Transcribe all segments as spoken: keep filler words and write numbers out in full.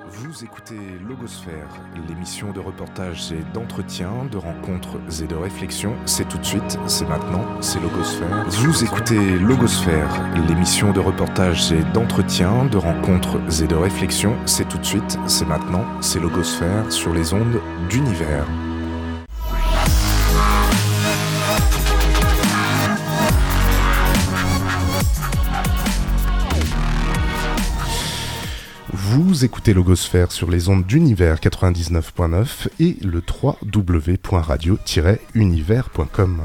Vous écoutez Logosphère, l'émission de reportage et d'entretien, de rencontres et de réflexions. C'est tout de suite, c'est maintenant, c'est Logosphère. Vous écoutez Logosphère, l'émission de reportage et d'entretien, de rencontres et de réflexions. C'est tout de suite, c'est maintenant, c'est Logosphère sur les ondes d'Univers. Vous écoutez Logosphère sur les ondes d'Univers quatre-vingt-dix-neuf point neuf et le w w w point radio tiret univers point com.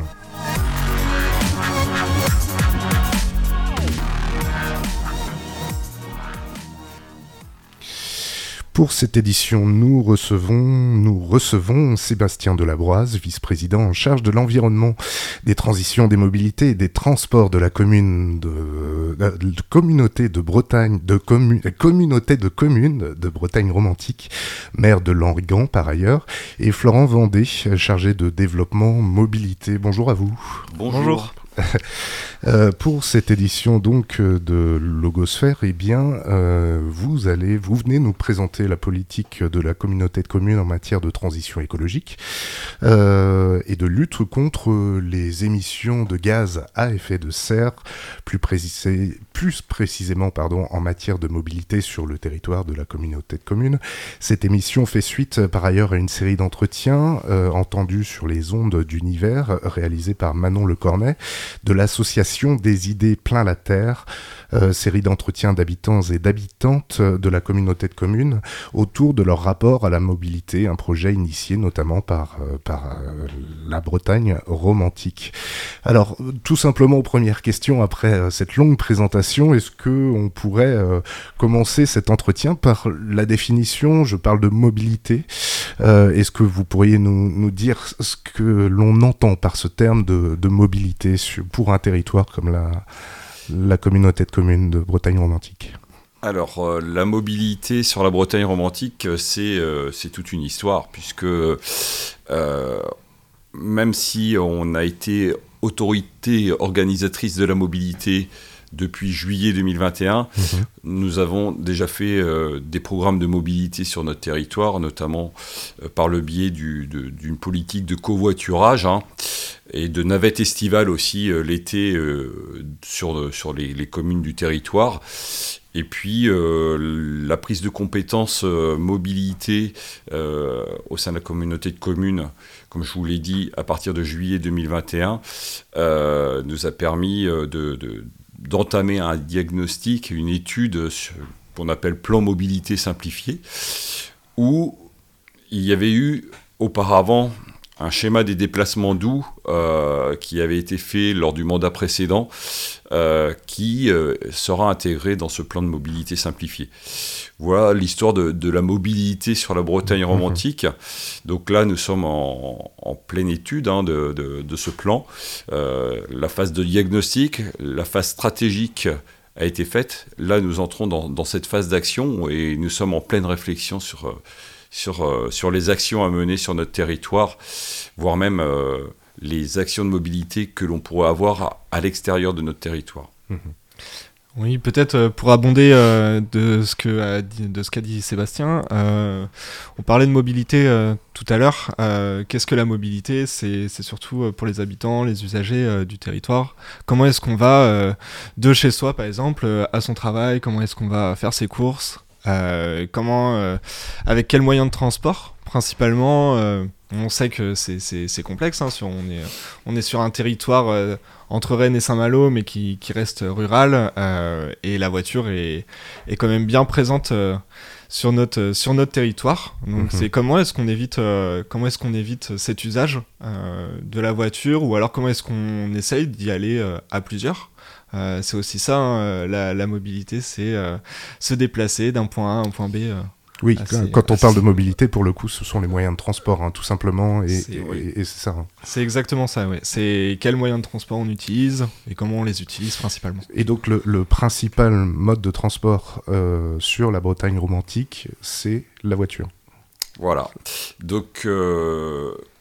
Pour cette édition, nous recevons, nous recevons Sébastien Delabroise, vice-président en charge de l'environnement, des transitions, des mobilités et des transports de la commune de, de, de communauté de Bretagne, de commu, communauté de communes de Bretagne romantique, maire de Lanrigan par ailleurs, et Florent Vendée, chargé de développement mobilité. Bonjour à vous. Bonjour. Bonjour. Euh, pour cette édition donc de Logosphère, eh bien, euh, vous allez, vous venez nous présenter la politique de la communauté de communes en matière de transition écologique euh, et de lutte contre les émissions de gaz à effet de serre, plus, précisé, plus précisément pardon, en matière de mobilité sur le territoire de la communauté de communes. Cette émission fait suite par ailleurs à une série d'entretiens euh, entendus sur les ondes d'Univers réalisés par Manon Lecornet de l'association des idées plein la terre, euh, série d'entretiens d'habitants et d'habitantes de la communauté de communes autour de leur rapport à la mobilité, un projet initié notamment par, euh, par euh, la Bretagne romantique. Alors, tout simplement, première question, après euh, cette longue présentation, est-ce qu'on pourrait euh, commencer cet entretien par la définition, je parle de mobilité, euh, est-ce que vous pourriez nous, nous dire ce que l'on entend par ce terme de, de mobilité sur, pour un territoire comme la, la communauté de communes de Bretagne romantique? Alors, euh, la mobilité sur la Bretagne romantique, c'est, euh, c'est toute une histoire, puisque euh, même si on a été autorité organisatrice de la mobilité depuis juillet deux mille vingt et un, mmh. nous avons déjà fait euh, des programmes de mobilité sur notre territoire, notamment euh, par le biais du, de, d'une politique de covoiturage, hein, et de navettes estivales aussi euh, l'été euh, sur, sur les, les communes du territoire. Et puis euh, la prise de compétences euh, mobilité euh, au sein de la communauté de communes, comme je vous l'ai dit, à partir de juillet deux mille vingt et un, euh, nous a permis euh, de, de, d'entamer un diagnostic, une étude sur, qu'on appelle plan mobilité simplifié, où il y avait eu auparavant un schéma des déplacements doux euh, qui avait été fait lors du mandat précédent, euh, qui euh, sera intégré dans ce plan de mobilité simplifié. Voilà l'histoire de, de la mobilité sur la Bretagne romantique. Donc là, nous sommes en, en pleine étude hein, de, de, de ce plan. Euh, la phase de diagnostic, la phase stratégique a été faite. Là, nous entrons dans, dans cette phase d'action et nous sommes en pleine réflexion sur... Euh, Sur, euh, sur les actions à mener sur notre territoire, voire même euh, les actions de mobilité que l'on pourrait avoir à, à l'extérieur de notre territoire. Mmh. Oui, peut-être euh, pour abonder euh, de, ce que a dit, de ce qu'a dit Sébastien, euh, on parlait de mobilité euh, tout à l'heure. Euh, qu'est-ce que la mobilité ? c'est, c'est surtout pour les habitants, les usagers euh, du territoire. Comment est-ce qu'on va euh, de chez soi, par exemple, euh, à son travail ? Comment est-ce qu'on va faire ses courses ? Euh, comment, euh, avec quels moyens de transport principalement euh, on sait que c'est, c'est, c'est complexe, hein, sur, on, est, on est sur un territoire euh, entre Rennes et Saint-Malo, mais qui, qui reste rural, euh, et la voiture est, est quand même bien présente euh, sur, notre, sur notre territoire. Donc mmh. c'est comment est-ce qu'on évite, euh, comment est-ce qu'on évite cet usage euh, de la voiture, ou alors comment est-ce qu'on essaye d'y aller euh, à plusieurs ? Euh, c'est aussi ça, hein, la, la mobilité, c'est euh, se déplacer d'un point A à un point B. Euh, oui, assez, quand on parle de mobilité, pour le coup, ce sont les moyens de transport, hein, tout simplement, et c'est, et, oui. et, et c'est ça. Hein. C'est exactement ça, oui. C'est quels moyens de transport on utilise et comment on les utilise principalement. Et donc, le, le principal mode de transport euh, sur la Bretagne romantique, c'est la voiture. Voilà. Donc... Euh...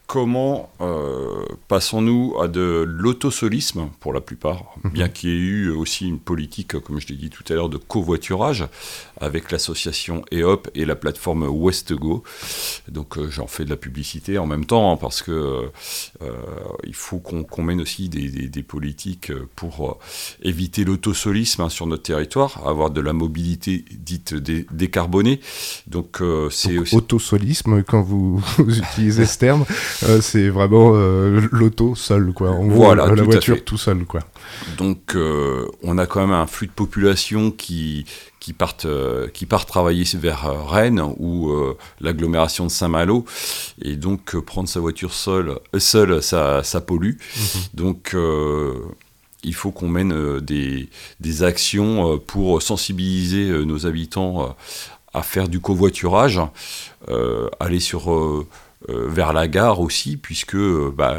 comment euh, passons-nous à de l'autosolisme, pour la plupart, mmh. bien qu'il y ait eu aussi une politique, comme je l'ai dit tout à l'heure, de covoiturage, avec l'association E O P et la plateforme WestGo. Donc euh, j'en fais de la publicité en même temps, hein, parce que euh, il faut qu'on, qu'on mène aussi des, des, des politiques pour euh, éviter l'autosolisme hein, sur notre territoire, avoir de la mobilité dite dé- décarbonée. Donc euh, c'est Donc, aussi... autosolisme, quand vous, vous utilisez ce terme, euh, c'est vraiment euh, l'auto seul, quoi. En gros, voilà, la tout voiture tout seul, quoi. Donc euh, on a quand même un flux de population qui... qui partent, euh, qui partent travailler vers euh, Rennes ou euh, l'agglomération de Saint-Malo. Et donc, euh, prendre sa voiture seule, seule ça, ça pollue. Mmh. Donc, euh, il faut qu'on mène euh, des, des actions euh, pour sensibiliser euh, nos habitants euh, à faire du covoiturage, euh, aller sur, euh, euh, vers la gare aussi, puisque... Euh, bah,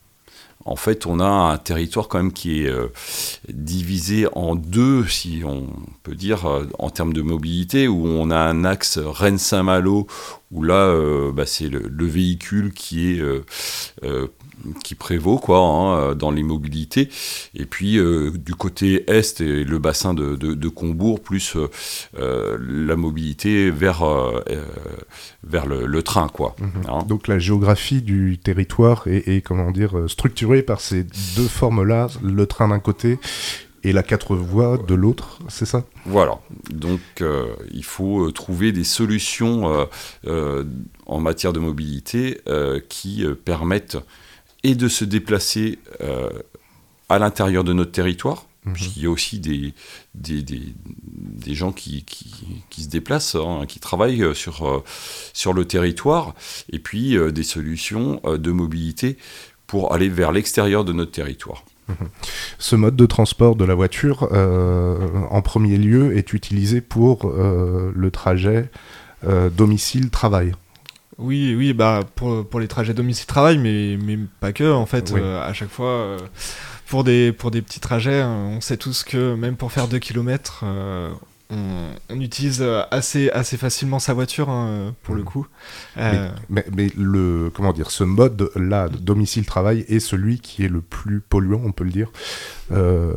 En fait, on a un territoire quand même qui est euh, divisé en deux, si on peut dire, euh, en termes de mobilité, où on a un axe Rennes-Saint-Malo, où là, euh, bah, c'est le, le véhicule qui est euh, euh, qui prévaut quoi, hein, dans les mobilités. Et puis, euh, du côté est, et le bassin de, de, de Combourg, plus euh, la mobilité vers, euh, vers le, le train, quoi. Mmh. Hein. Donc, la géographie du territoire est, est, comment dire, structurée par ces deux formes-là, le train d'un côté et la quatre voies de l'autre, c'est ça ? Voilà. Donc, euh, il faut euh, trouver des solutions euh, euh, en matière de mobilité euh, qui euh, permettent et de se déplacer euh, à l'intérieur de notre territoire, mmh. puisqu'il y a aussi des, des, des, des gens qui, qui, qui se déplacent, hein, qui travaillent sur, euh, sur le territoire, et puis euh, des solutions euh, de mobilité pour aller vers l'extérieur de notre territoire. Ce mode de transport de la voiture, euh, en premier lieu, est utilisé pour euh, le trajet euh, domicile-travail. Oui, oui, bah pour, pour les trajets domicile-travail, mais, mais pas que, en fait, oui. euh, à chaque fois, euh, pour, des, pour des petits trajets, on sait tous que même pour faire deux kilomètres, euh, on, on utilise assez, assez facilement sa voiture, hein, pour mmh. le coup. Euh... Mais, mais, mais le, comment dire, ce mode-là, domicile-travail, est celui qui est le plus polluant, on peut le dire, euh,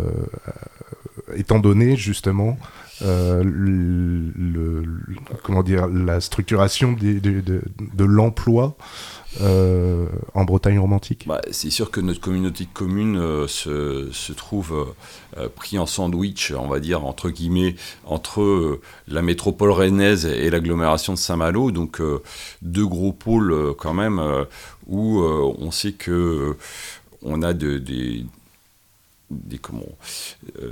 étant donné, justement... Euh, le, le, comment dire, la structuration de, de, de, de l'emploi euh, en Bretagne romantique. Bah, c'est sûr que notre communauté de communes euh, se, se trouve euh, pris en sandwich, on va dire, entre guillemets, entre euh, la métropole rennaise et l'agglomération de Saint-Malo, donc euh, deux gros pôles euh, quand même, euh, où euh, on sait que euh, on a de, des, des comment... Euh,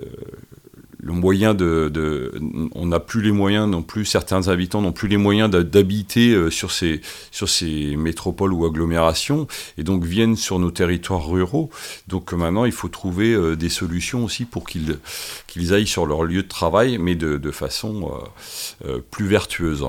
le moyen de, de on n'a plus les moyens non plus, certains habitants n'ont plus les moyens d'habiter euh, sur ces sur ces métropoles ou agglomérations et donc viennent sur nos territoires ruraux. Donc euh, maintenant il faut trouver euh, des solutions aussi pour qu'ils qu'ils aillent sur leur lieu de travail, mais de, de façon euh, euh, plus vertueuse.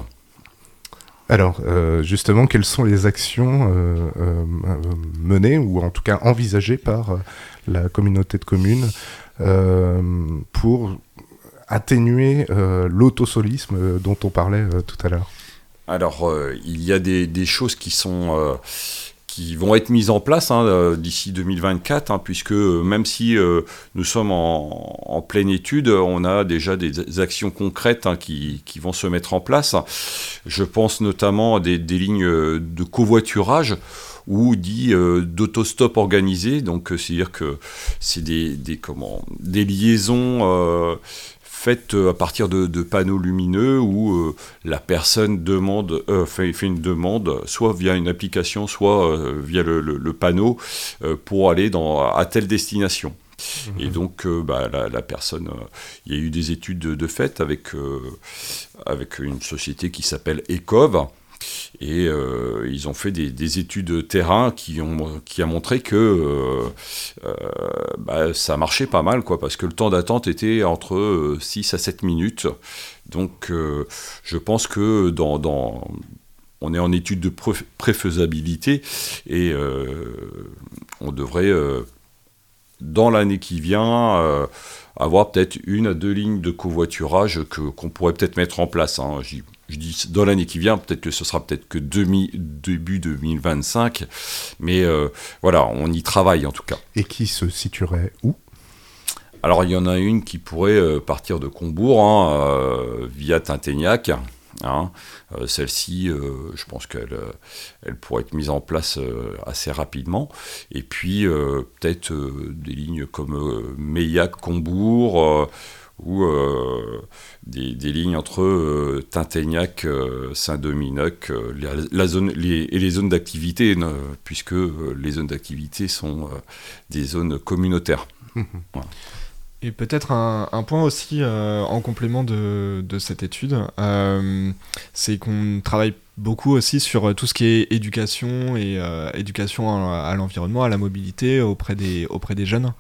Alors, euh, justement, quelles sont les actions euh, euh, menées ou en tout cas envisagées par euh, la communauté de communes Euh, pour atténuer euh, l'autosolisme euh, dont on parlait euh, tout à l'heure? Alors, euh, il y a des, des choses qui sont... Euh, qui vont être mises en place hein, euh, d'ici deux mille vingt-quatre, hein, puisque euh, même si euh, nous sommes en, en pleine étude, on a déjà des actions concrètes hein, qui, qui vont se mettre en place. Je pense notamment à des, des lignes de covoiturage, ou dit euh, d'autostop organisé, donc euh, c'est-à-dire que c'est des, des, comment, des liaisons euh, faites à partir de, de panneaux lumineux où euh, la personne demande, euh, fait, fait une demande, soit via une application, soit euh, via le, le, le panneau, euh, pour aller dans, à telle destination. Mmh. Et donc, euh, bah, la, la personne, il euh, y a eu des études de, de fait avec, euh, avec une société qui s'appelle Ecov. Et euh, ils ont fait des, des études terrain qui ont qui a montré que euh, euh, bah, ça marchait pas mal quoi, parce que le temps d'attente était entre six à sept minutes. Donc euh, je pense que dans, dans on est en étude de pré- préfaisabilité et euh, on devrait euh, dans l'année qui vient euh, avoir peut-être une à deux lignes de covoiturage que, qu'on pourrait peut-être mettre en place. Hein. J'y je dis dans l'année qui vient, peut-être que ce sera peut-être que demi, début deux mille vingt-cinq, mais euh, voilà, on y travaille en tout cas. Et qui se situerait où ? Alors il y en a une qui pourrait euh, partir de Combourg, hein, euh, via Tinténiac. Hein. Euh, celle-ci, euh, je pense qu'elle euh, elle pourrait être mise en place euh, assez rapidement. Et puis euh, peut-être euh, des lignes comme euh, Meillac-Combourg, euh, ou euh, des, des lignes entre euh, Tinténiac, euh, Saint-Dominique, euh, la, la zone, les, et les zones d'activité, euh, puisque euh, les zones d'activité sont euh, des zones communautaires. Mmh. Voilà. Et peut-être un, un point aussi euh, en complément de, de cette étude, euh, c'est qu'on travaille beaucoup aussi sur tout ce qui est éducation et euh, éducation à, à l'environnement, à la mobilité auprès des, auprès des jeunes.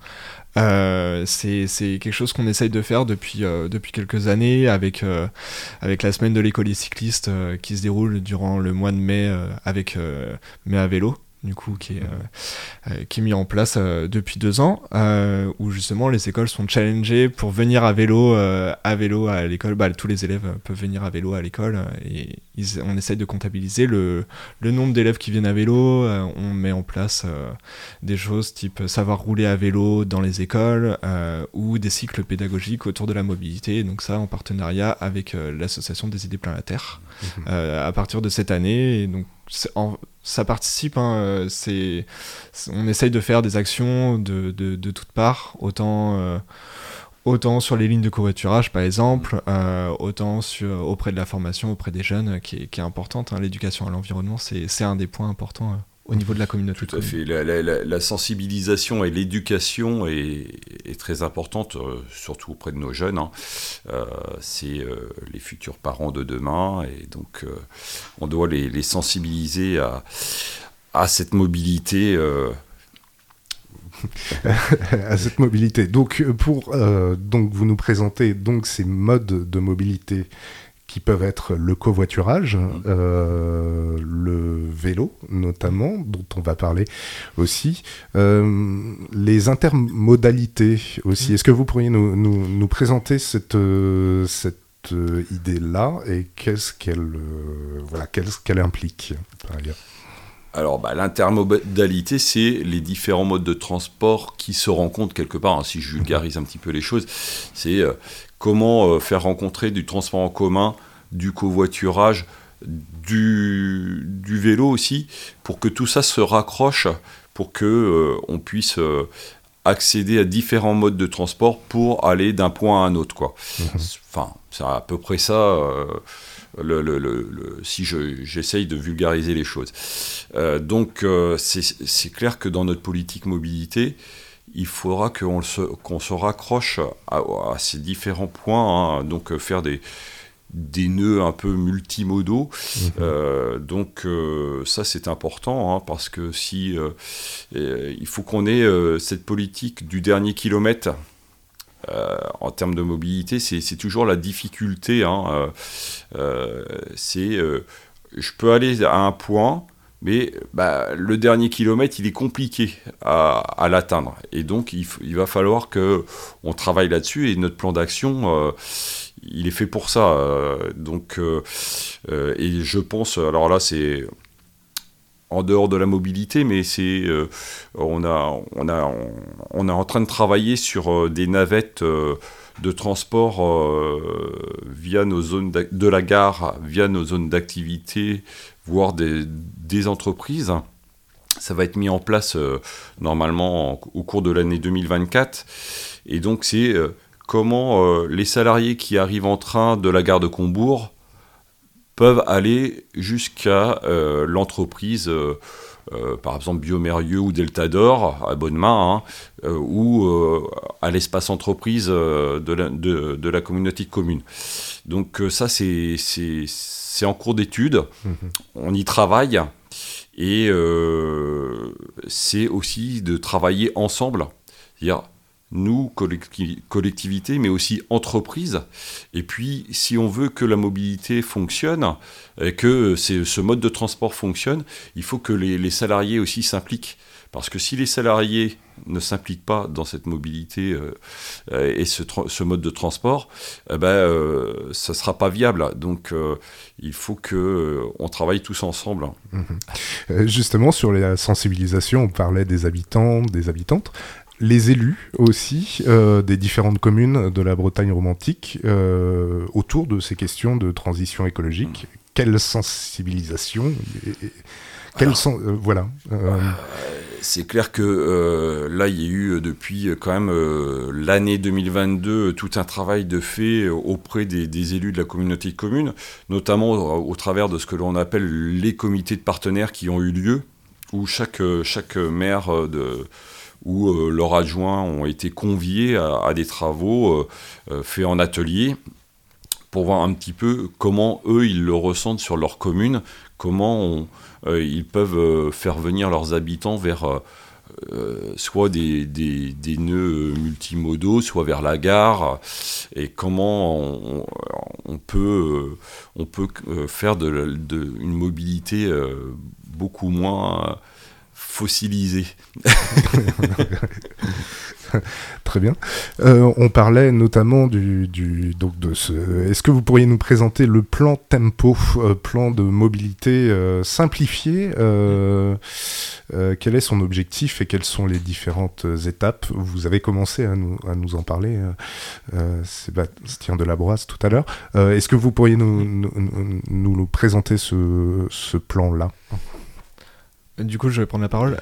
Euh, c'est, c'est quelque chose qu'on essaye de faire depuis, euh, depuis quelques années avec, euh, avec la semaine de l'école des cyclistes euh, qui se déroule durant le mois de mai euh, avec euh, Mai à vélo. Du coup, qui est, euh, qui est mis en place euh, depuis deux ans, euh, où justement les écoles sont challengées pour venir à vélo, euh, à vélo à l'école. Bah, tous les élèves peuvent venir à vélo à l'école euh, et ils, on essaye de comptabiliser le, le nombre d'élèves qui viennent à vélo. Euh, on met en place euh, des choses type savoir rouler à vélo dans les écoles euh, ou des cycles pédagogiques autour de la mobilité. Donc ça, en partenariat avec euh, l'association des idées plein la terre, mmh. euh, à partir de cette année. Et donc En, ça participe, hein, c'est, c'est, on essaye de faire des actions de, de, de toutes parts, autant, euh, autant sur les lignes de covoiturage par exemple, euh, autant sur, auprès de la formation, auprès des jeunes, qui est, qui est importante. Hein, l'éducation à l'environnement, c'est, c'est un des points importants. Euh, au niveau de la communauté. Tout à fait. La, la, la, la sensibilisation et l'éducation est, est très importante, euh, surtout auprès de nos jeunes. Hein. Euh, c'est euh, les futurs parents de demain, et donc euh, on doit les, les sensibiliser à, à cette mobilité. Euh... à cette mobilité. Donc, pour, euh, donc, vous nous présentez donc ces modes de mobilité qui peuvent être le covoiturage, mmh. euh, le vélo notamment, dont on va parler aussi, euh, les intermodalités aussi. Mmh. Est-ce que vous pourriez nous, nous, nous présenter cette, euh, cette euh, idée-là et qu'est-ce qu'elle, euh, voilà, qu'est-ce qu'elle implique par ailleurs ? Alors, bah, l'intermodalité, c'est les différents modes de transport qui se rencontrent quelque part. Hein, si je vulgarise un petit peu les choses, c'est euh, comment euh, faire rencontrer du transport en commun, du covoiturage, du, du vélo aussi, pour que tout ça se raccroche, pour que euh, on puisse euh, accéder à différents modes de transport pour aller d'un point à un autre, quoi. Mmh. Enfin, c'est à peu près ça. Euh, Le, le, le, le, si je, j'essaye de vulgariser les choses. Euh, donc, euh, c'est, c'est clair que dans notre politique mobilité, il faudra qu'on se, qu'on se raccroche à, à ces différents points, hein, donc euh, faire des, des nœuds un peu multimodaux. Mmh. Euh, donc, euh, ça, c'est important, hein, parce que si, euh, euh, il faut qu'on ait euh, cette politique du dernier kilomètre. Euh, en termes de mobilité, c'est, c'est toujours la difficulté. Hein, euh, euh, c'est, euh, je peux aller à un point, mais bah, le dernier kilomètre, il est compliqué à, à l'atteindre. Et donc, il, f- il va falloir qu'on travaille là-dessus. Et notre plan d'action, euh, il est fait pour ça. Euh, donc, euh, euh, et je pense, alors là, c'est en dehors de la mobilité, mais c'est, euh, on, a, on, a, on est en train de travailler sur euh, des navettes euh, de transport euh, via nos zones de la gare, via nos zones d'activité, voire des, des entreprises. Ça va être mis en place euh, normalement en, au cours de l'année deux mille vingt-quatre. Et donc, c'est euh, comment euh, les salariés qui arrivent en train de la gare de Combourg peuvent aller jusqu'à euh, l'entreprise, euh, euh, par exemple Biomérieux ou Deltador, à Bonne-Main, hein, euh, ou euh, à l'espace entreprise euh, de, la, de, de la communauté de communes. Donc euh, ça, c'est, c'est, c'est en cours d'étude, mmh. On y travaille, et euh, c'est aussi de travailler ensemble, c'est-à-dire nous, collectivi- collectivités, mais aussi entreprises. Et puis, si on veut que la mobilité fonctionne, et que c'est, ce mode de transport fonctionne, il faut que les, les salariés aussi s'impliquent. Parce que si les salariés ne s'impliquent pas dans cette mobilité euh, euh, et ce, tra- ce mode de transport, eh ben, euh, ça ne sera pas viable. Donc, euh, il faut qu'on euh, travaille tous ensemble. Mmh. Euh, justement, sur la sensibilisation, on parlait des habitants, des habitantes. Les élus aussi euh, des différentes communes de la Bretagne romantique euh, autour de ces questions de transition écologique. Mmh. Quelle sensibilisation et, et, quelle Alors, sen- euh, voilà. Euh... C'est clair que euh, là, il y a eu depuis quand même euh, l'année deux mille vingt-deux tout un travail de fait auprès des, des élus de la communauté de communes, notamment au, au travers de ce que l'on appelle les comités de partenaires qui ont eu lieu, où chaque, chaque maire de... où euh, leurs adjoints ont été conviés à, à des travaux euh, faits en atelier pour voir un petit peu comment eux, ils le ressentent sur leur commune, comment on, euh, ils peuvent euh, faire venir leurs habitants vers euh, euh, soit des, des, des nœuds multimodaux, soit vers la gare, et comment on, on peut, euh, on peut faire de, de, une mobilité euh, beaucoup moins... Euh, fossilisé. Très bien. Euh, on parlait notamment du, du donc de ce. Est-ce que vous pourriez nous présenter le plan Tempo, euh, plan de mobilité euh, simplifié euh, euh, quel est son objectif et quelles sont les différentes étapes? Vous avez commencé à nous, à nous en parler, euh, Sébastien Delabroisse, tout à l'heure. Euh, est-ce que vous pourriez nous, nous, nous, nous présenter ce, ce plan-là? Du coup, je vais prendre la parole.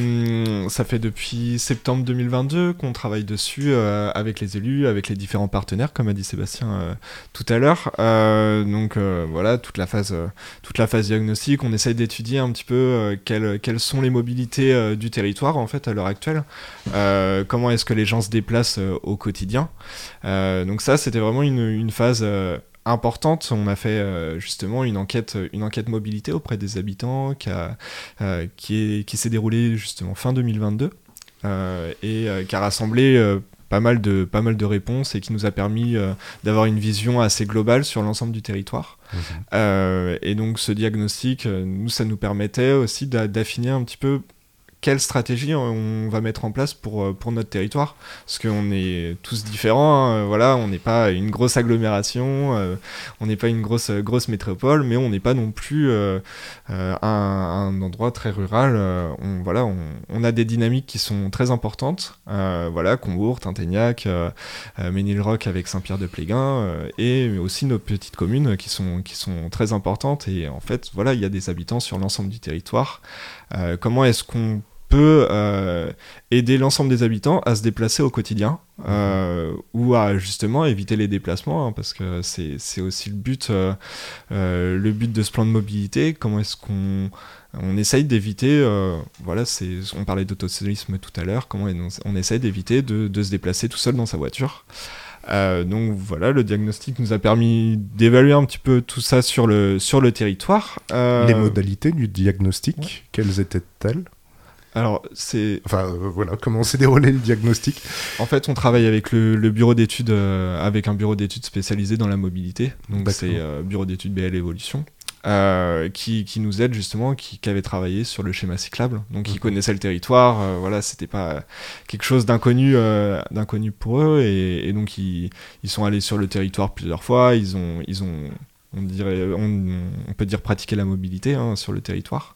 Euh, ça fait depuis septembre deux mille vingt-deux qu'on travaille dessus euh, avec les élus, avec les différents partenaires, comme a dit Sébastien euh, tout à l'heure. Euh, donc euh, voilà, toute la phase, euh, toute la phase diagnostique, on essaye d'étudier un petit peu euh, quelles, quelles sont les mobilités euh, du territoire en fait à l'heure actuelle. Euh, comment est-ce que les gens se déplacent euh, au quotidien. Euh, donc ça, c'était vraiment une, une phase... Euh, importante. On a fait euh, justement une enquête, une enquête mobilité auprès des habitants qui, a, euh, qui, est, qui s'est déroulée justement fin deux mille vingt-deux euh, et euh, qui a rassemblé euh, pas mal de, pas mal de réponses et qui nous a permis euh, d'avoir une vision assez globale sur l'ensemble du territoire. Mmh. Euh, et donc ce diagnostic, nous, ça nous permettait aussi d'a, d'affiner un petit peu quelle stratégie on va mettre en place pour, pour notre territoire, parce qu'on est tous différents, hein, voilà, on n'est pas une grosse agglomération, euh, on n'est pas une grosse, grosse métropole, mais on n'est pas non plus euh, euh, un, un endroit très rural. Euh, on, voilà, on, on a des dynamiques qui sont très importantes, euh, voilà, Combourg, Tinténiac, euh, euh, Ménilroch avec Saint-Pierre-de-Pléguin, euh, et aussi nos petites communes qui sont, qui sont très importantes, et en fait, voilà, il y a des habitants sur l'ensemble du territoire. Euh, comment est-ce qu'on peut euh, aider l'ensemble des habitants à se déplacer au quotidien euh, ou à justement éviter les déplacements, hein, parce que c'est, c'est aussi le but, euh, euh, le but de ce plan de mobilité. Comment est-ce qu'on on essaye d'éviter, euh, voilà, c'est, on parlait d'autostolisme tout à l'heure, comment on, on essaye d'éviter de, de se déplacer tout seul dans sa voiture. Euh, donc voilà, le diagnostic nous a permis d'évaluer un petit peu tout ça sur le, sur le territoire. Euh... Les modalités du diagnostic, ouais. Quelles étaient-elles ? Alors, c'est... Enfin, euh, voilà, comment s'est déroulé le diagnostic ? En fait, on travaille avec le, le bureau d'études, euh, avec un bureau d'études spécialisé dans la mobilité. Donc, D'accord. c'est euh, bureau d'études B L Évolution, euh, qui, qui nous aide justement, qui, qui avait travaillé sur le schéma cyclable. Donc, mmh. ils connaissaient le territoire. Euh, voilà, c'était pas quelque chose d'inconnu, euh, d'inconnu pour eux. Et, et donc, ils, ils sont allés sur le territoire plusieurs fois. Ils ont... Ils ont On, dirait, on, on peut dire pratiquer la mobilité hein, sur le territoire.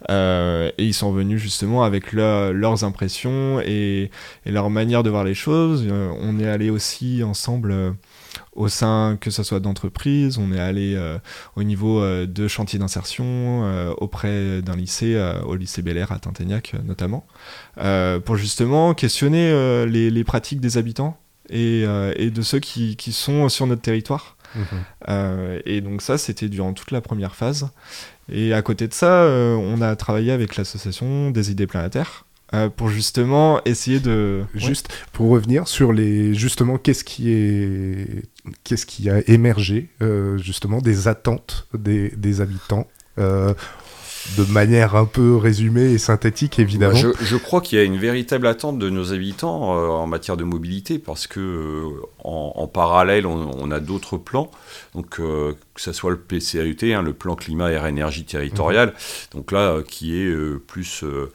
Euh, et ils sont venus justement avec leur, leurs impressions et, et leur manière de voir les choses. Euh, on est allé aussi ensemble euh, au sein, que ce soit d'entreprises, on est allé euh, au niveau euh, de chantiers d'insertion euh, auprès d'un lycée, euh, au lycée Bel Air à Tinténiac euh, notamment, euh, pour justement questionner euh, les, les pratiques des habitants et, euh, et de ceux qui, qui sont sur notre territoire. Mmh. Euh, et donc ça, c'était durant toute la première phase. Et à côté de ça, euh, on a travaillé avec l'association des idées planétaires euh, pour justement essayer de... Juste ouais. Pour revenir sur les... Justement, qu'est-ce qui est... Qu'est-ce qui a émergé, euh, justement, des attentes des, des habitants euh, de manière un peu résumée et synthétique, évidemment. Je, je crois qu'il y a une véritable attente de nos habitants euh, en matière de mobilité, parce que euh, en, en parallèle, on, on a d'autres plans, donc euh, que ce soit le P C A U T, hein, le plan climat air énergie territorial, mmh. donc là, euh, qui est euh, plus euh,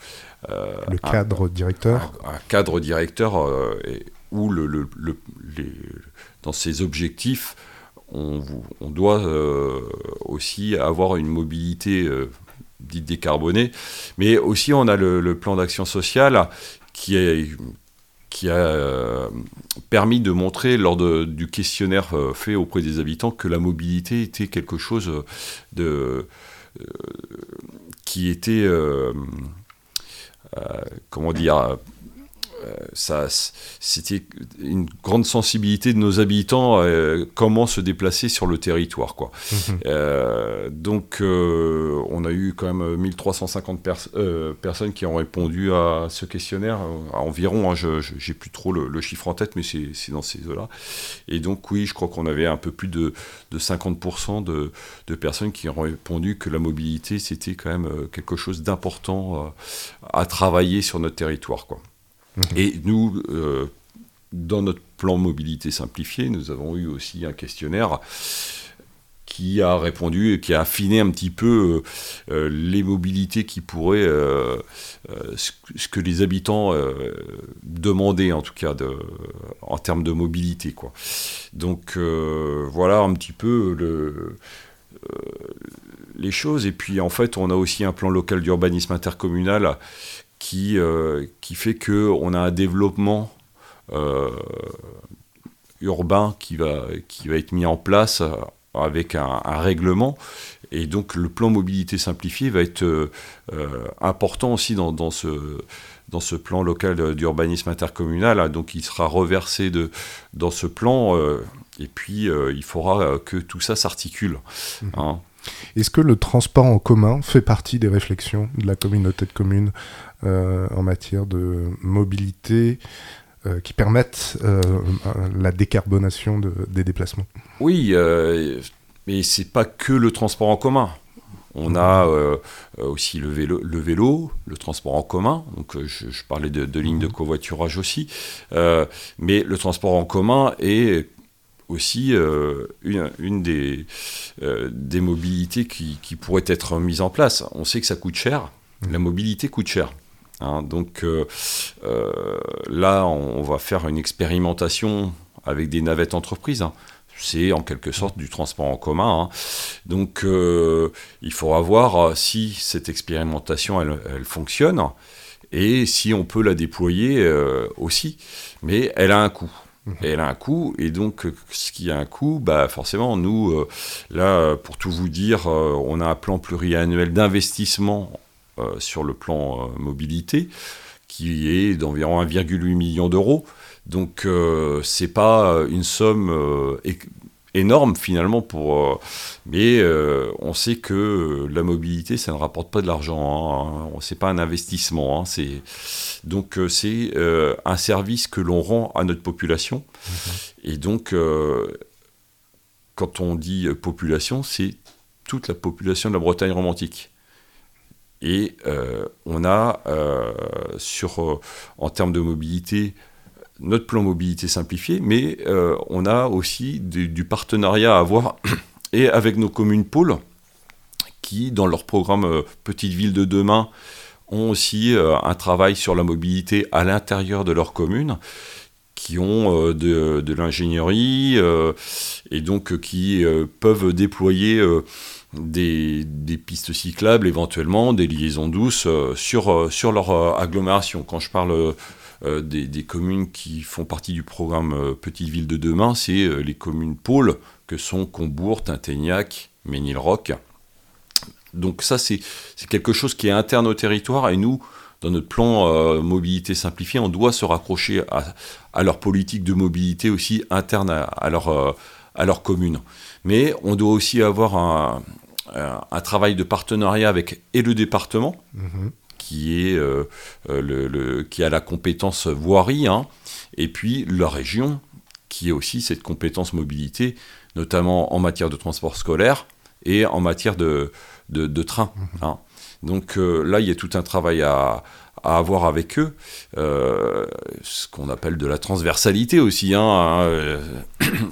euh, le cadre un, directeur, un, un cadre directeur euh, et, où le, le, le, les, dans ses objectifs, on, on doit euh, aussi avoir une mobilité euh, dite décarbonée, mais aussi on a le, le plan d'action sociale qui est qui a euh, permis de montrer lors de, du questionnaire euh, fait auprès des habitants que la mobilité était quelque chose de, euh, qui était, euh, euh, comment dire, euh, ça, c'était une grande sensibilité de nos habitants, euh, comment se déplacer sur le territoire, quoi. Mmh. Euh, donc, euh, on a eu quand même mille trois cent cinquante pers- euh, personnes qui ont répondu à ce questionnaire, à environ, hein, je, je, j'ai plus trop le, le chiffre en tête, mais c'est, c'est dans ces eaux-là. Et donc, oui, je crois qu'on avait un peu plus de, de cinquante pour cent de, de personnes qui ont répondu que la mobilité, c'était quand même quelque chose d'important euh, à travailler sur notre territoire, quoi. Et nous, euh, dans notre plan mobilité simplifié, nous avons eu aussi un questionnaire qui a répondu et qui a affiné un petit peu euh, les mobilités qui pourraient, euh, euh, ce, ce que les habitants euh, demandaient en tout cas de, en termes de mobilité, quoi. Donc euh, voilà un petit peu le... Euh, les choses. Et puis en fait, on a aussi un plan local d'urbanisme intercommunal Qui, euh, qui fait qu'on a un développement euh, urbain qui va, qui va être mis en place avec un, un règlement. Et donc le plan mobilité simplifié va être euh, important aussi dans, dans, ce, dans ce plan local d'urbanisme intercommunal. Donc il sera reversé de, dans ce plan euh, et puis euh, il faudra que tout ça s'articule. Mmh. Hein. Est-ce que le transport en commun fait partie des réflexions de la communauté de communes euh, en matière de mobilité euh, qui permettent euh, la décarbonation de, des déplacements ? Oui, euh, mais c'est pas que le transport en commun. On a euh, aussi le vélo, le vélo, le transport en commun. Donc je, je parlais de, de lignes de covoiturage aussi, euh, mais le transport en commun est aussi euh, une, une des, euh, des mobilités qui, qui pourraient être mises en place. On sait que ça coûte cher, la mobilité coûte cher. Hein, donc euh, euh, là, on, on va faire une expérimentation avec des navettes entreprises. Hein. C'est en quelque sorte du transport en commun. Hein. Donc euh, il faudra voir si cette expérimentation, elle, elle fonctionne et si on peut la déployer euh, aussi. Mais elle a un coût. Et elle a un coût, et donc ce qui a un coût, bah forcément, nous, euh, là, pour tout vous dire, euh, on a un plan pluriannuel d'investissement euh, sur le plan euh, mobilité, qui est d'environ un virgule huit million d'euros. Donc, euh, c'est pas une somme euh, é- énorme, finalement, pour, euh, mais euh, on sait que la mobilité, ça ne rapporte pas de l'argent, hein, c'est pas un investissement, hein, c'est... Donc euh, c'est euh, un service que l'on rend à notre population. Mmh. Et donc, euh, quand on dit euh, population, c'est toute la population de la Bretagne romantique. Et euh, on a, euh, sur, euh, en termes de mobilité, notre plan mobilité simplifié, mais euh, on a aussi du, du partenariat à avoir et avec nos communes pôles qui, dans leur programme euh, Petite Ville de demain, ont aussi euh, un travail sur la mobilité à l'intérieur de leur commune, qui ont euh, de, de l'ingénierie euh, et donc euh, qui euh, peuvent déployer euh, des, des pistes cyclables, éventuellement des liaisons douces euh, sur, euh, sur leur euh, agglomération. Quand je parle euh, des, des communes qui font partie du programme euh, Petite Ville de demain, c'est euh, les communes pôles que sont Combourg, Tinténiac, Ménilroch. Donc ça, c'est, c'est quelque chose qui est interne au territoire, et nous, dans notre plan euh, mobilité simplifiée, on doit se raccrocher à, à leur politique de mobilité aussi interne à, à, leur, euh, à leur commune. Mais on doit aussi avoir un, un, un travail de partenariat avec et le département, mmh. qui, est, euh, le, le, qui a la compétence voirie, hein, et puis la région, qui a aussi cette compétence mobilité, notamment en matière de transport scolaire et en matière de De, de train. Hein. Donc euh, là, il y a tout un travail à, à avoir avec eux, euh, ce qu'on appelle de la transversalité aussi. Hein, hein, euh,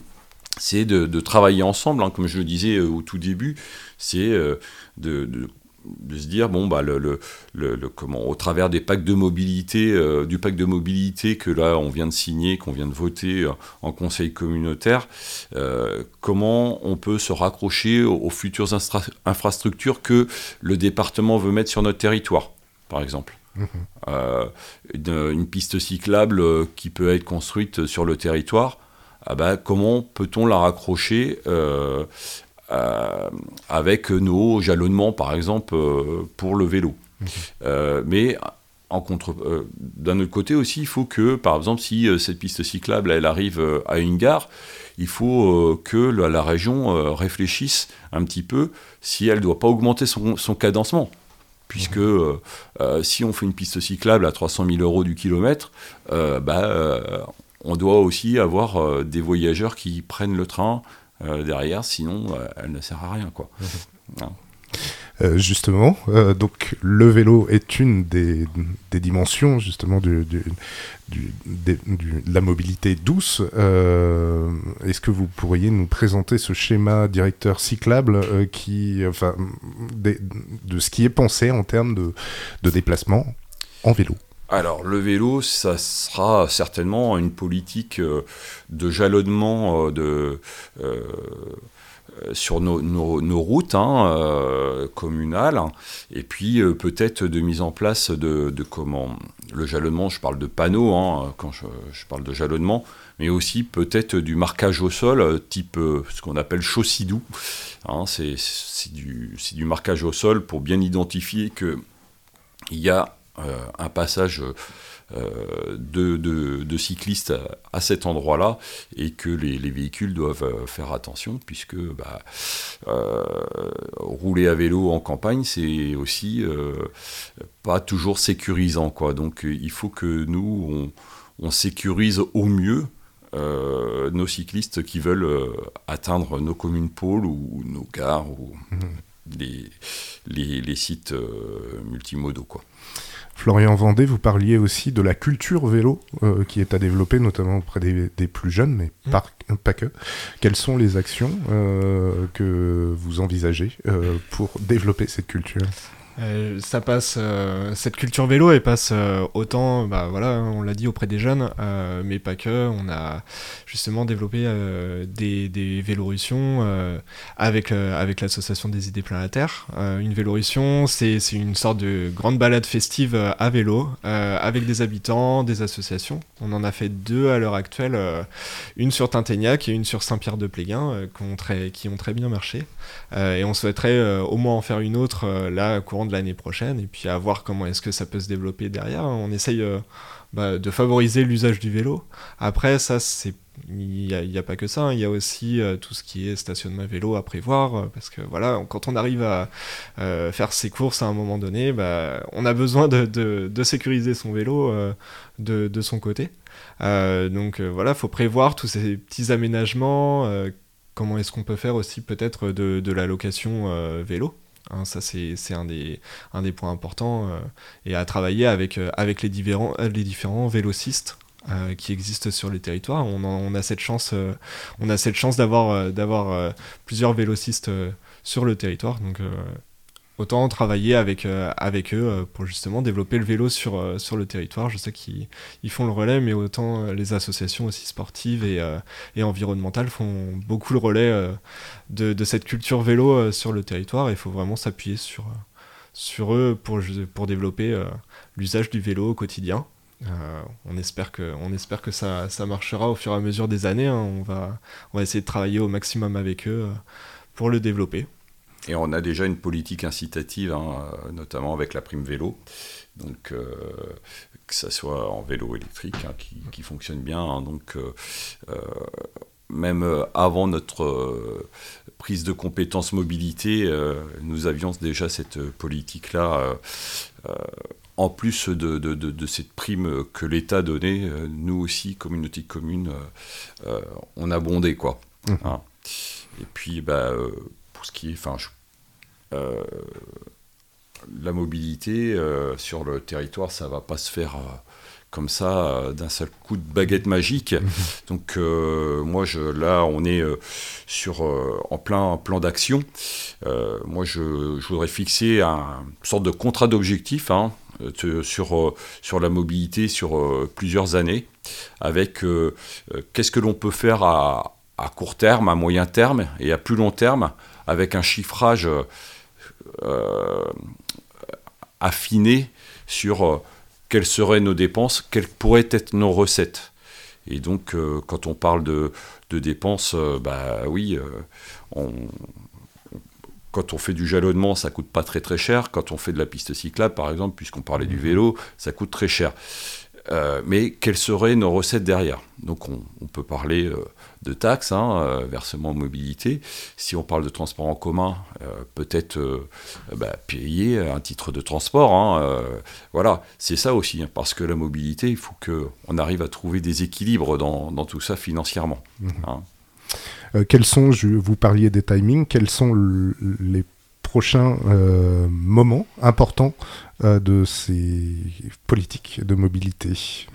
c'est de, de travailler ensemble, hein, comme je le disais euh, au tout début, c'est euh, de, de, de se dire bon bah le, le, le, le comment au travers des pactes de mobilité euh, du pacte de mobilité que là on vient de signer, qu'on vient de voter euh, en conseil communautaire, euh, comment on peut se raccrocher aux, aux futures instra- infrastructures que le département veut mettre sur notre territoire, par exemple. Mmh. Euh, une, une piste cyclable euh, qui peut être construite sur le territoire, ah bah, comment peut-on la raccrocher euh, Euh, avec nos jalonnements, par exemple, euh, pour le vélo. Mmh. Euh, mais en contre, euh, d'un autre côté aussi, il faut que, par exemple, si euh, cette piste cyclable elle arrive euh, à une gare, il faut euh, que la, la région euh, réfléchisse un petit peu si elle ne doit pas augmenter son, son cadencement. Puisque euh, euh, si on fait une piste cyclable à trois cent mille euros du kilomètre, euh, bah, euh, on doit aussi avoir euh, des voyageurs qui prennent le train Euh, derrière, sinon euh, elle ne sert à rien, quoi. Mmh. Euh, justement, euh, donc le vélo est une des, des dimensions justement du, du, du, des, du, de la mobilité douce. Euh, est-ce que vous pourriez nous présenter ce schéma directeur cyclable euh, qui, enfin, des, de ce qui est pensé en termes de, de déplacement en vélo? Alors, le vélo, ça sera certainement une politique euh, de jalonnement euh, de, euh, sur nos, nos, nos routes hein, euh, communales, et puis euh, peut-être de mise en place de, de comment le jalonnement, je parle de panneaux hein, quand je, je parle de jalonnement, mais aussi peut-être du marquage au sol, type euh, ce qu'on appelle chaussidou. Hein, c'est, c'est, du, c'est du marquage au sol pour bien identifier qu'il y a Euh, un passage euh, de, de, de cyclistes à, à cet endroit-là et que les, les véhicules doivent euh, faire attention puisque bah, euh, rouler à vélo en campagne c'est aussi euh, pas toujours sécurisant, quoi. Donc euh, il faut que nous on, on sécurise au mieux euh, nos cyclistes qui veulent euh, atteindre nos communes pôles ou nos gares ou mmh. les, les, les sites euh, multimodaux, quoi. Florian Vendée, vous parliez aussi de la culture vélo euh, qui est à développer, notamment auprès des, des plus jeunes, mais mmh. pas, pas que. Quelles sont les actions euh, que vous envisagez euh, pour développer cette culture ? Euh, ça passe, euh, cette culture vélo, elle passe euh, autant, bah voilà, on l'a dit auprès des jeunes, euh, mais pas que. On a justement développé euh, des, des vélorussions euh, avec euh, avec l'association des idées plein la terre. Euh, une vélorussion, c'est c'est une sorte de grande balade festive à vélo euh, avec des habitants, des associations. On en a fait deux à l'heure actuelle, euh, une sur Tinténiac et une sur Saint-Pierre-de-Pléguin, euh, qui ont très qui ont très bien marché. Euh, et on souhaiterait euh, au moins en faire une autre euh, là courant de l'année prochaine et puis à voir comment est-ce que ça peut se développer derrière. On essaye euh, bah, de favoriser l'usage du vélo. Après ça c'est il n'y a, a pas que ça, hein. Il y a aussi euh, tout ce qui est stationnement vélo à prévoir euh, parce que voilà, quand on arrive à euh, faire ses courses à un moment donné, bah, on a besoin de, de, de sécuriser son vélo euh, de, de son côté. Euh, donc euh, voilà, il faut prévoir tous ces petits aménagements. Euh, comment est-ce qu'on peut faire aussi peut-être de, de la location euh, vélo. Hein, ça, c'est, c'est un, des, un des points importants euh, et à travailler avec, euh, avec les, différents, les différents vélocistes euh, qui existent sur les territoires. On, en, on, a, cette chance, euh, on a cette chance d'avoir, euh, d'avoir euh, plusieurs vélocistes euh, sur le territoire. Donc, euh, autant travailler avec, euh, avec eux euh, pour justement développer le vélo sur, euh, sur le territoire. Je sais qu'ils ils font le relais, mais autant euh, les associations aussi sportives et, euh, et environnementales font beaucoup le relais euh, de, de cette culture vélo euh, sur le territoire. Il faut vraiment s'appuyer sur, euh, sur eux pour, pour développer euh, l'usage du vélo au quotidien. Euh, on espère que, on espère que ça, ça marchera au fur et à mesure des années. Hein. On va, on va essayer de travailler au maximum avec eux euh, pour le développer. Et on a déjà une politique incitative, hein, notamment avec la prime vélo, donc euh, que ça soit en vélo électrique, hein, qui, qui fonctionne bien. Hein, donc euh, euh, même avant notre euh, prise de compétences mobilité, euh, nous avions déjà cette politique-là. Euh, euh, en plus de, de, de, de cette prime que l'État donnait, euh, nous aussi, communauté de communes, euh, euh, on abondait, quoi. Mmh. Hein. Et puis, bah... Euh, pour ce qui est, enfin, je, euh, la mobilité euh, sur le territoire, ça va pas se faire euh, comme ça, euh, d'un seul coup de baguette magique. Mmh. Donc euh, moi, je, là, on est euh, sur, euh, en plein plan d'action. Euh, moi, je, je voudrais fixer un, une sorte de contrat d'objectif hein, de, sur, euh, sur la mobilité sur euh, plusieurs années, avec euh, euh, qu'est-ce que l'on peut faire à, à court terme, à moyen terme et à plus long terme, avec un chiffrage euh, affiné sur euh, quelles seraient nos dépenses, quelles pourraient être nos recettes. Et donc, euh, quand on parle de, de dépenses, euh, bah oui, euh, on, quand on fait du jalonnement, ça coûte pas très très cher. Quand on fait de la piste cyclable, par exemple, puisqu'on parlait du vélo, ça coûte très cher. Euh, mais quelles seraient nos recettes derrière ? Donc, on, on peut parler euh, de taxes, hein, euh, versement mobilité. Si on parle de transport en commun, euh, peut-être euh, bah, payer un titre de transport. Hein, euh, voilà, c'est ça aussi, hein, parce que la mobilité, il faut qu'on arrive à trouver des équilibres dans, dans tout ça financièrement. Mmh. Hein. Euh, quels sont, je, vous parliez des timings, quels sont l- les prochains euh, moments importants euh, de ces politiques de mobilité ?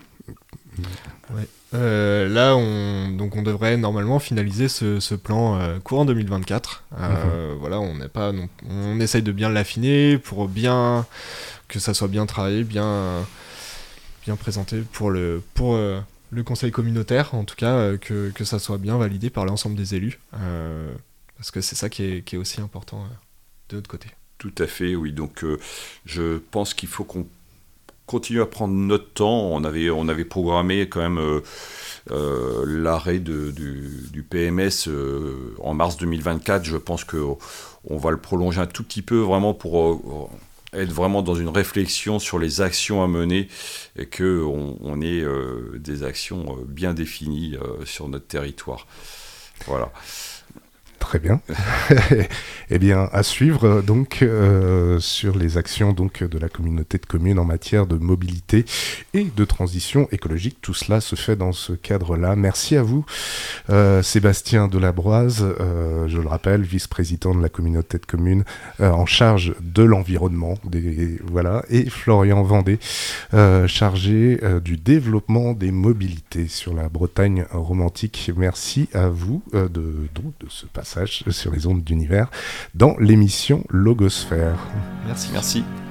Ouais. Euh, là, on, donc on devrait normalement finaliser ce, ce plan euh, courant deux mille vingt-quatre. Euh, mmh. Voilà, on n'est pas, non, on essaye de bien l'affiner pour bien que ça soit bien travaillé, bien, bien présenté pour le pour euh, le conseil communautaire, en tout cas, euh, que que ça soit bien validé par l'ensemble des élus, euh, parce que c'est ça qui est qui est aussi important euh, de notre côté. Tout à fait, oui. Donc, euh, je pense qu'il faut qu'on continue à prendre notre temps. On avait, on avait programmé quand même euh, euh, l'arrêt de, du, du P M S euh, en mars deux mille vingt-quatre. Je pense qu'on va le prolonger un tout petit peu vraiment pour euh, être vraiment dans une réflexion sur les actions à mener et qu'on on ait euh, des actions bien définies euh, sur notre territoire. Voilà. Très bien. Eh bien, à suivre donc euh, sur les actions donc de la communauté de communes en matière de mobilité et de transition écologique. Tout cela se fait dans ce cadre-là. Merci à vous, euh, Sébastien Delabroise, euh, je le rappelle, vice-président de la communauté de communes euh, en charge de l'environnement, des, voilà, et Florian Vendée, euh, chargé euh, du développement des mobilités sur la Bretagne romantique. Merci à vous euh, de, donc, de ce passage sur les ondes d'univers dans l'émission Logosphère. Merci. Merci.